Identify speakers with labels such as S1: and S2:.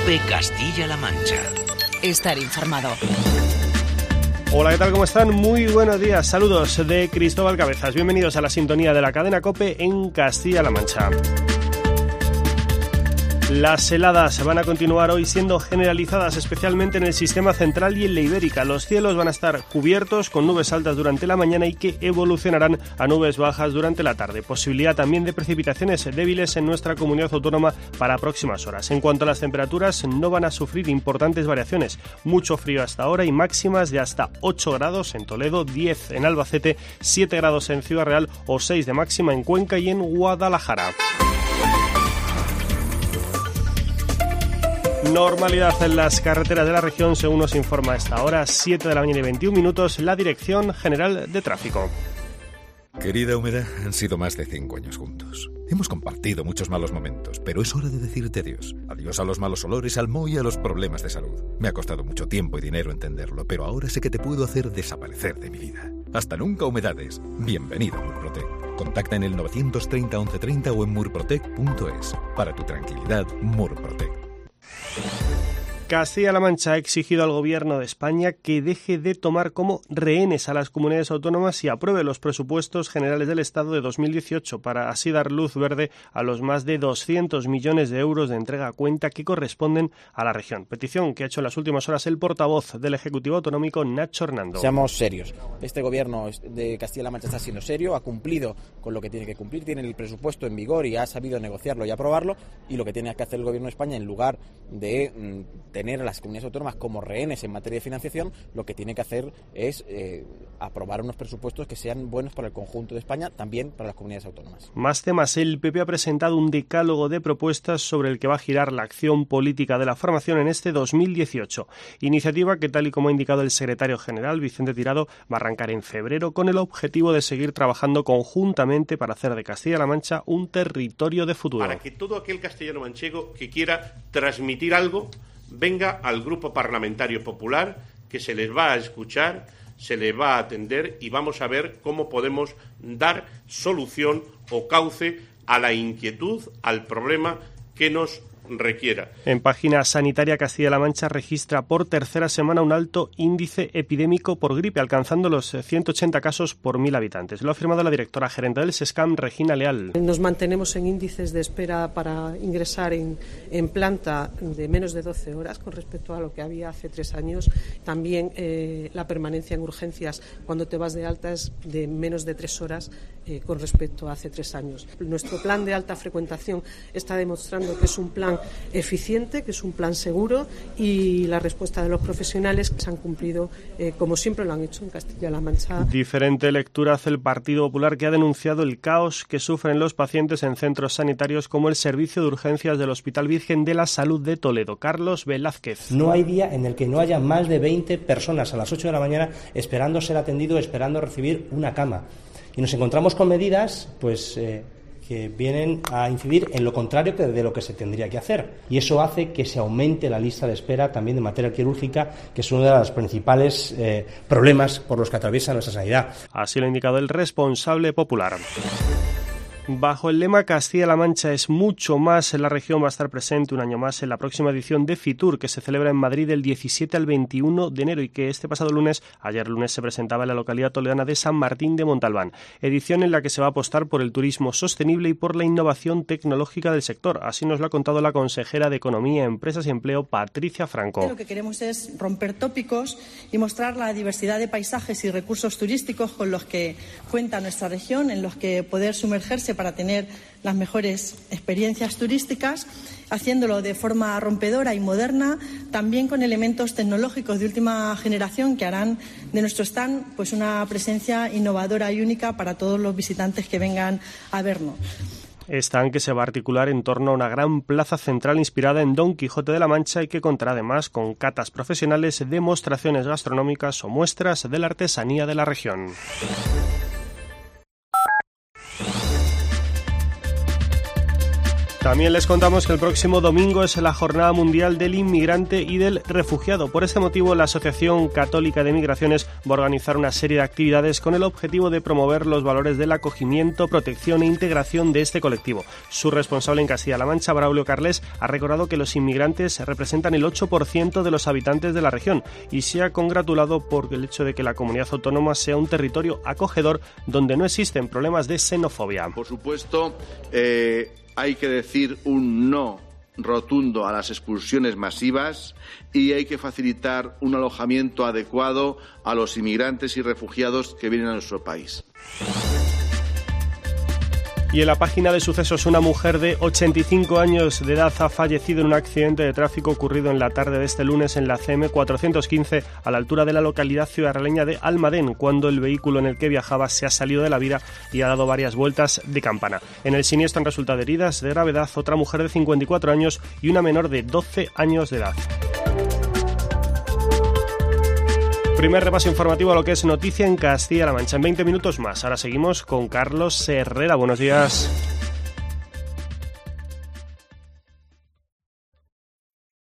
S1: COPE Castilla-La Mancha.
S2: Estar informado.
S3: Hola, ¿qué tal? ¿Cómo están? Muy buenos días. Saludos de Cristóbal Cabezas. Bienvenidos a la sintonía de la cadena COPE en Castilla-La Mancha. Las heladas van a continuar hoy siendo generalizadas, especialmente en el sistema central y en la Ibérica. Los cielos van a estar cubiertos con nubes altas durante la mañana y que evolucionarán a nubes bajas durante la tarde. Posibilidad también de precipitaciones débiles en nuestra comunidad autónoma para próximas horas. En cuanto a las temperaturas, no van a sufrir importantes variaciones. Mucho frío hasta ahora y máximas de hasta 8 grados en Toledo, 10 en Albacete, 7 grados en Ciudad Real o 6 de máxima en Cuenca y en Guadalajara. Normalidad en las carreteras de la región, según nos informa a esta hora, 7 de la mañana y 21 minutos, la Dirección General de Tráfico.
S4: Querida Humedad, han sido más de 5 años juntos. Hemos compartido muchos malos momentos, pero es hora de decirte adiós. Adiós a los malos olores, al moho y a los problemas de salud. Me ha costado mucho tiempo y dinero entenderlo, pero ahora sé que te puedo hacer desaparecer de mi vida. Hasta nunca, Humedades. Bienvenido a Murprotec. Contacta en el 930 1130 o en murprotec.es. Para tu tranquilidad, Murprotec.
S3: Castilla-La Mancha ha exigido al Gobierno de España que deje de tomar como rehenes a las comunidades autónomas y apruebe los presupuestos generales del Estado de 2018 para así dar luz verde a los más de 200 millones de euros de entrega a cuenta que corresponden a la región. Petición que ha hecho en las últimas horas el portavoz del Ejecutivo Autonómico, Nacho Hernando.
S5: Seamos serios. Este Gobierno de Castilla-La Mancha está siendo serio, ha cumplido con lo que tiene que cumplir, tiene el presupuesto en vigor y ha sabido negociarlo y aprobarlo, y lo que tiene que hacer el Gobierno de España, en lugar de tener a las comunidades autónomas como rehenes en materia de financiación, lo que tiene que hacer es aprobar unos presupuestos que sean buenos para el conjunto de España, también para las comunidades autónomas.
S3: Más temas. El PP ha presentado un decálogo de propuestas sobre el que va a girar la acción política de la formación en este 2018. Iniciativa que, tal y como ha indicado el secretario general, Vicente Tirado, va a arrancar en febrero con el objetivo de seguir trabajando conjuntamente para hacer de Castilla-La Mancha un territorio de futuro.
S6: Para que todo aquel castellano manchego que quiera transmitir algo venga al Grupo Parlamentario Popular, que se les va a escuchar, se les va a atender y vamos a ver cómo podemos dar solución o cauce a la inquietud, al problema que nos requiera.
S3: En página sanitaria, Castilla-La Mancha registra por tercera semana un alto índice epidémico por gripe, alcanzando los 180 casos por 1.000 habitantes. Lo ha afirmado la directora gerente del SESCAM, Regina Leal.
S7: Nos mantenemos en índices de espera para ingresar en planta de menos de 12 horas con respecto a lo que había hace 3 años. También la permanencia en urgencias cuando te vas de alta es de menos de 3 horas con respecto a hace 3 años. Nuestro plan de alta frecuentación está demostrando que es un plan eficiente, que es un plan seguro, y la respuesta de los profesionales se han cumplido como siempre lo han hecho en Castilla-La Mancha.
S3: Diferente lectura hace el Partido Popular, que ha denunciado el caos que sufren los pacientes en centros sanitarios como el Servicio de Urgencias del Hospital Virgen de la Salud de Toledo. Carlos Velázquez.
S8: No hay día en el que no haya más de 20 personas a las 8 de la mañana esperando ser atendido, esperando recibir una cama. Y nos encontramos con medidas, que vienen a incidir en lo contrario de lo que se tendría que hacer. Y eso hace que se aumente la lista de espera también de materia quirúrgica, que es uno de los principales problemas por los que atraviesa nuestra sanidad.
S3: Así lo ha indicado el responsable popular. Bajo el lema Castilla-La Mancha es mucho más, la región va a estar presente un año más en la próxima edición de Fitur, que se celebra en Madrid del 17 al 21 de enero y que ayer lunes, se presentaba en la localidad toledana de San Martín de Montalbán. Edición en la que se va a apostar por el turismo sostenible y por la innovación tecnológica del sector. Así nos lo ha contado la consejera de Economía, Empresas y Empleo, Patricia Franco.
S9: Lo que queremos es romper tópicos y mostrar la diversidad de paisajes y recursos turísticos con los que cuenta nuestra región, en los que poder sumergerse para tener las mejores experiencias turísticas, haciéndolo de forma rompedora y moderna, también con elementos tecnológicos de última generación que harán de nuestro stand pues una presencia innovadora y única para todos los visitantes que vengan a vernos.
S3: Stand que se va a articular en torno a una gran plaza central inspirada en Don Quijote de la Mancha y que contará además con catas profesionales, demostraciones gastronómicas o muestras de la artesanía de la región. También les contamos que el próximo domingo es la Jornada Mundial del Inmigrante y del Refugiado. Por este motivo, la Asociación Católica de Migraciones va a organizar una serie de actividades con el objetivo de promover los valores del acogimiento, protección e integración de este colectivo. Su responsable en Castilla-La Mancha, Braulio Carles, ha recordado que los inmigrantes representan el 8% de los habitantes de la región y se ha congratulado por el hecho de que la comunidad autónoma sea un territorio acogedor donde no existen problemas de xenofobia.
S1: Por supuesto, hay que decir un no rotundo a las expulsiones masivas y hay que facilitar un alojamiento adecuado a los inmigrantes y refugiados que vienen a nuestro país.
S3: Y en la página de sucesos, una mujer de 85 años de edad ha fallecido en un accidente de tráfico ocurrido en la tarde de este lunes en la CM 415 a la altura de la localidad ciudadreña de Almadén, cuando el vehículo en el que viajaba se ha salido de la vía y ha dado varias vueltas de campana. En el siniestro han resultado heridas de gravedad otra mujer de 54 años y una menor de 12 años de edad. Primer repaso informativo a lo que es noticia en Castilla-La Mancha. En 20 minutos más. Ahora seguimos con Carlos Herrera. Buenos días.